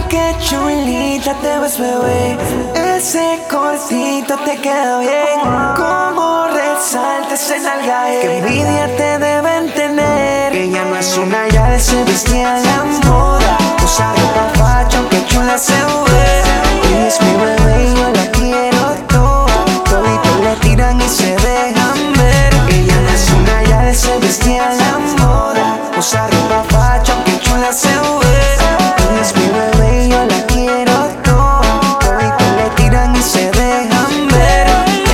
qué chulita te ves, bebé. Ese cortito te queda bien. Como resalta ese nalgaje. Qué envidia te deben tener. Ella no es una ya se vestía a la moda. Usa ropa fashion, qué chula se ve. Ella es mi bebé y yo la quiero toda. Toditos le tiran y se dejan ver. Ella no es una ya se vestía a la moda. Usa ropa fashion, qué chula se ve. Ella es mi bebé y yo la quiero toda. Toditos le tiran y se dejan ver.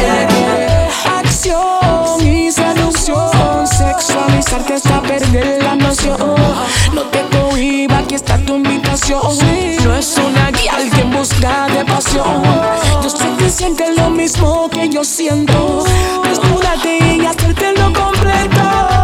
Acción y seducción, sexualizarte hasta perder la noción. No te cohiba, aquí está tu invitación. No es una guía alguien busca de pasión. Yo sé que sientes lo mismo que yo siento. Desnúdate y hacerte lo completo.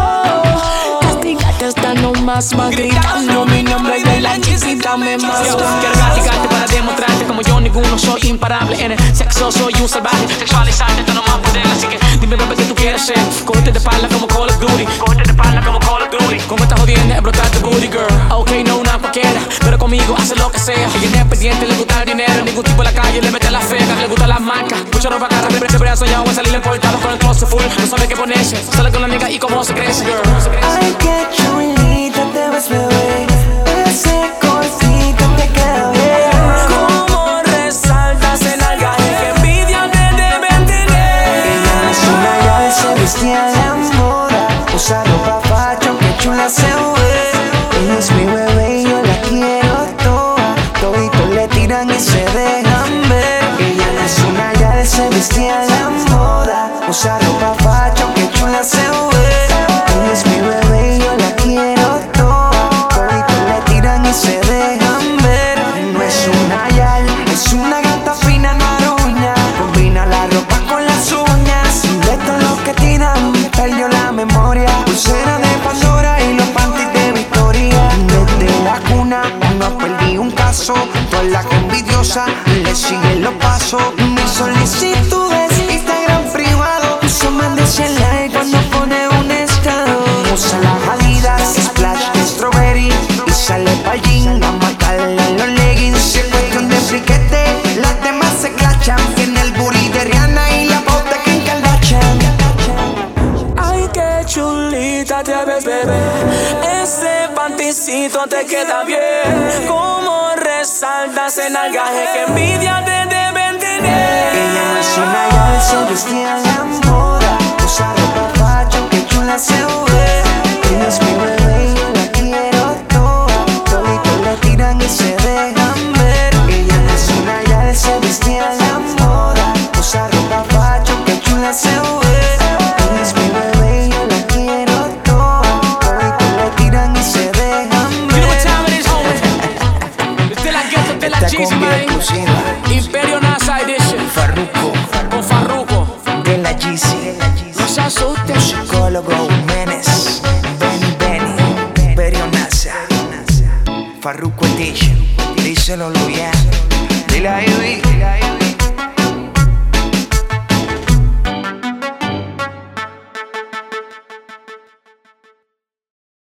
Castigate hasta no más gritando mi nombre de la chiquita me más. Quiero castigarte para demostrarte como yo ninguno soy imparable. En el sexo soy un salvaje, sexualizarte hasta no más poder. Así que dime bebé que tú quieres ser. Cógete de espalda como Call of Duty. Cógete de espalda como Call of Duty. Como estás jodiendo es brotar tu booty girl. Ok, no una cualquiera, pero conmigo hace lo que sea. Ella es independiente, le gusta el dinero. Ningún tipo en la calle le mete la feca. Le gusta las marcas, mucha ropa cara. Siempre ha soñado en salir en portada con el closet full. No sabe qué ponerse, sale con la amiga y cómo se crece, girl. Ay, qué chulita te ves, bebé. Ese cortito te queda bien. Como resaltas el algaje, que envidia te deben tener. Ella no es una ya se vestía a la moda. Usa ropa fashion, qué chula se ve. Ella es mi bebé y yo la quiero toda. Toditos le tiran y se dejan ver. Ella no es una ya se vestía a la moda. Usa ropa fashion, qué chula se ve. Ella es mi bebé y yo la quiero toda. Toditos le tiran y se dejan ver. No es una yal, es una gata fina, no aruña. Combina la ropa con las uñas. De todo lo que tiran, perdió la memoria. Pulsera de Pandora y los panties de Victoria. Desde la cuna no perdí un caso. Toda la que envidiosa le siguen los pasos. Mis solicitudes, Instagram privado. Uso más de 100 likes cuando pone un estado. Usa las Adidas, splash de strawberry. Y sale pa'l jean a matarle los leggings. Si es cuestión de friquete, las demás se clachan. Tiene el booty de Rihanna y la bota que en Kardashian. Ay, qué chulita te ves, bebé. Ese panticito te queda bien. Como resaltas el algaje, que envidia te deben tener. Ella no es una ya se vestía a la moda. Usa ropa fashion, qué chula se ve. Ella es mi bebé y yo la quiero toda. Toditos le tiran y se dejan ver. Ella no es una ya se vestía a la moda. Usa ropa fashion, qué chula se ve. Ella es mi bebé y yo la quiero toda. Toditos le tiran y se dejan You know what ver. time it is, homie? Desde la gueto, de la Esta cheese, combi man. exclusiva. Imperio NASA Edition. Farruko, Con Farruko. de la GC. No se asusten. Psicólogo Menes, Benny, Berionasa, Farruko Edition. Díselo, Luyan. Dile a Ivy.